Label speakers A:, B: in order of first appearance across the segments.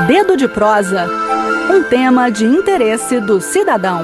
A: Dedo de prosa. Um tema de interesse do cidadão.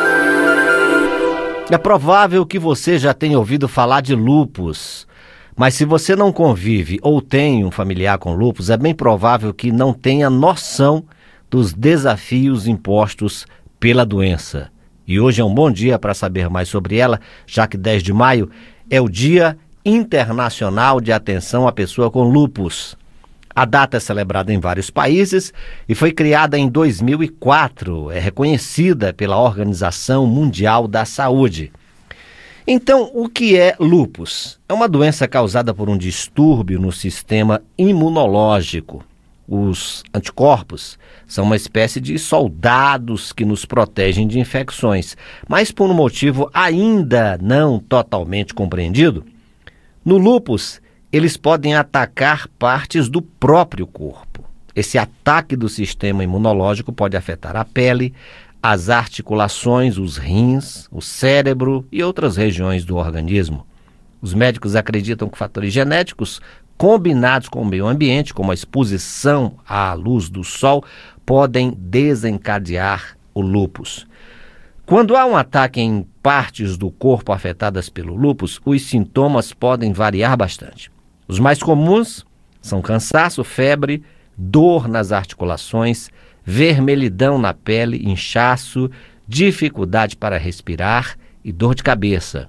B: É provável que você já tenha ouvido falar de lúpus, mas se você não convive ou tem um familiar com lúpus, é bem provável que não tenha noção dos desafios impostos pela doença. E hoje é um bom dia para saber mais sobre ela, já que 10 de maio é o Dia Internacional de Atenção à Pessoa com Lúpus. A data é celebrada em vários países e foi criada em 2004. É reconhecida pela Organização Mundial da Saúde. Então, o que é lúpus? É uma doença causada por um distúrbio no sistema imunológico. Os anticorpos são uma espécie de soldados que nos protegem de infecções, mas por um motivo ainda não totalmente compreendido, no lúpus eles podem atacar partes do próprio corpo. Esse ataque do sistema imunológico pode afetar a pele, as articulações, os rins, o cérebro e outras regiões do organismo. Os médicos acreditam que fatores genéticos combinados com o meio ambiente, como a exposição à luz do sol, podem desencadear o lúpus. Quando há um ataque em partes do corpo afetadas pelo lúpus, os sintomas podem variar bastante. Os mais comuns são cansaço, febre, dor nas articulações, vermelhidão na pele, inchaço, dificuldade para respirar e dor de cabeça.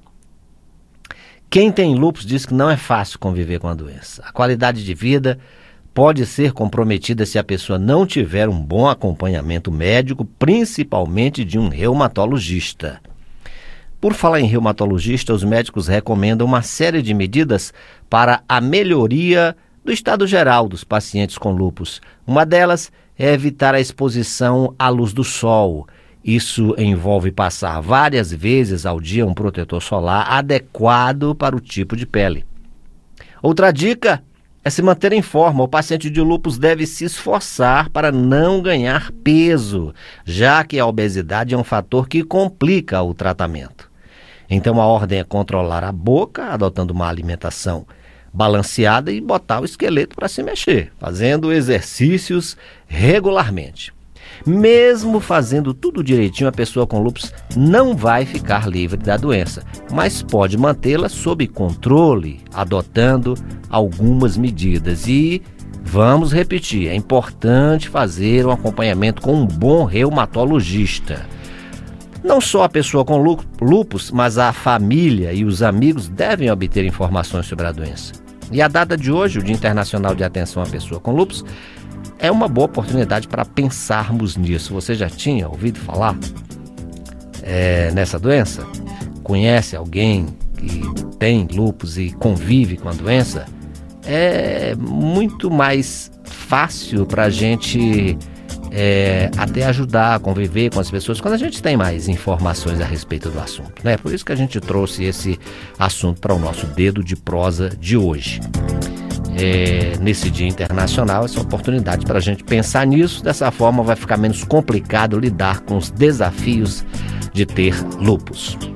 B: Quem tem lúpus diz que não é fácil conviver com a doença. A qualidade de vida pode ser comprometida se a pessoa não tiver um bom acompanhamento médico, principalmente de um reumatologista. Por falar em reumatologista, os médicos recomendam uma série de medidas para a melhoria do estado geral dos pacientes com lúpus. Uma delas é evitar a exposição à luz do sol. Isso envolve passar várias vezes ao dia um protetor solar adequado para o tipo de pele. Outra dica é se manter em forma. O paciente de lúpus deve se esforçar para não ganhar peso, já que a obesidade é um fator que complica o tratamento. Então a ordem é controlar a boca, adotando uma alimentação balanceada e botar o esqueleto para se mexer, fazendo exercícios regularmente. Mesmo fazendo tudo direitinho, a pessoa com lúpus não vai ficar livre da doença, mas pode mantê-la sob controle, adotando algumas medidas. E vamos repetir, é importante fazer um acompanhamento com um bom reumatologista. Não só a pessoa com lúpus, mas a família e os amigos devem obter informações sobre a doença. E a data de hoje, o Dia Internacional de Atenção à Pessoa com Lúpus, é uma boa oportunidade para pensarmos nisso. Você já tinha ouvido falar nessa doença? Conhece alguém que tem lúpus e convive com a doença? É muito mais fácil para a gente até ajudar a conviver com as pessoas quando a gente tem mais informações a respeito do assunto, né? Por isso que a gente trouxe esse assunto para o nosso Dedo de Prosa de hoje. Nesse Dia Internacional, essa oportunidade para a gente pensar nisso. Dessa forma vai ficar menos complicado lidar com os desafios de ter lúpus.